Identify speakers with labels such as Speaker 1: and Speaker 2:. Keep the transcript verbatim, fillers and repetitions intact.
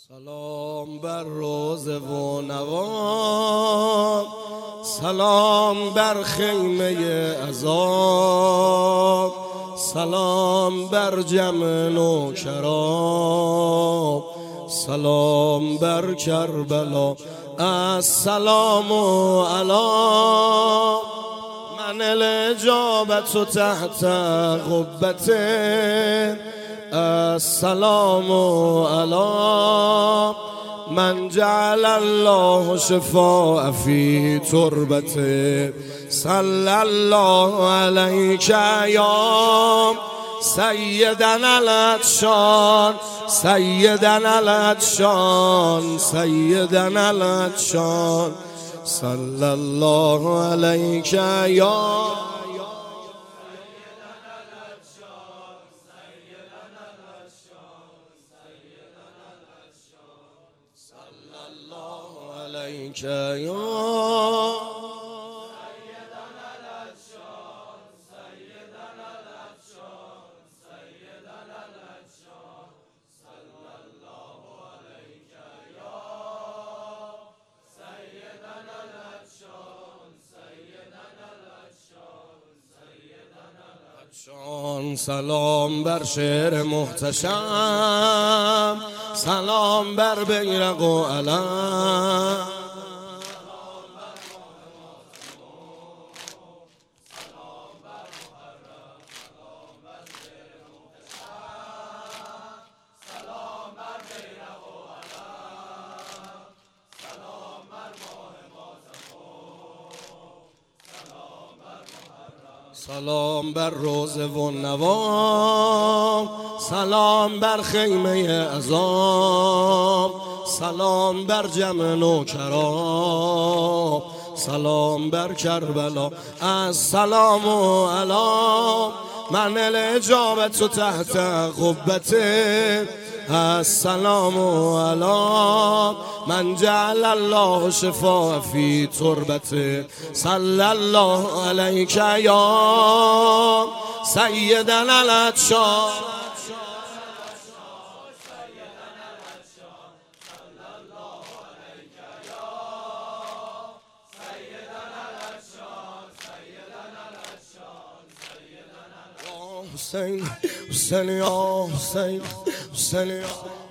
Speaker 1: سلام بر روز و نوام، سلام بر خیمه عذاب، سلام بر جمع نوکران، سلام بر کربلا، السلام علی من الاجابت تحت قبته، السلام علی من جعل الله شفاء فی تربته، صلی الله علیک یا سیدنا العطشان، سیدنا العطشان، سیدنا العطشان، صلی الله علیک یا عليك يا سيدنا العطشان، سيدنا العطشان، سيدنا العطشان، صلى الله عليك يا سيدنا العطشان، سيدنا العطشان، سيدنا العطشان. سلام بر شعر محتشم، سلام بر بیرق و علم، سلام بر روز و نوام، سلام بر خیمه عذاب، سلام بر جمع نوکران، سلام بر کربلا، السلام علی من الاجابت تحت قبته، السلام علی من جعل الله شفاء فی تربته، صلی الله علیک یا سیدنا العطشان، حسین حسین یا حسین حسین یا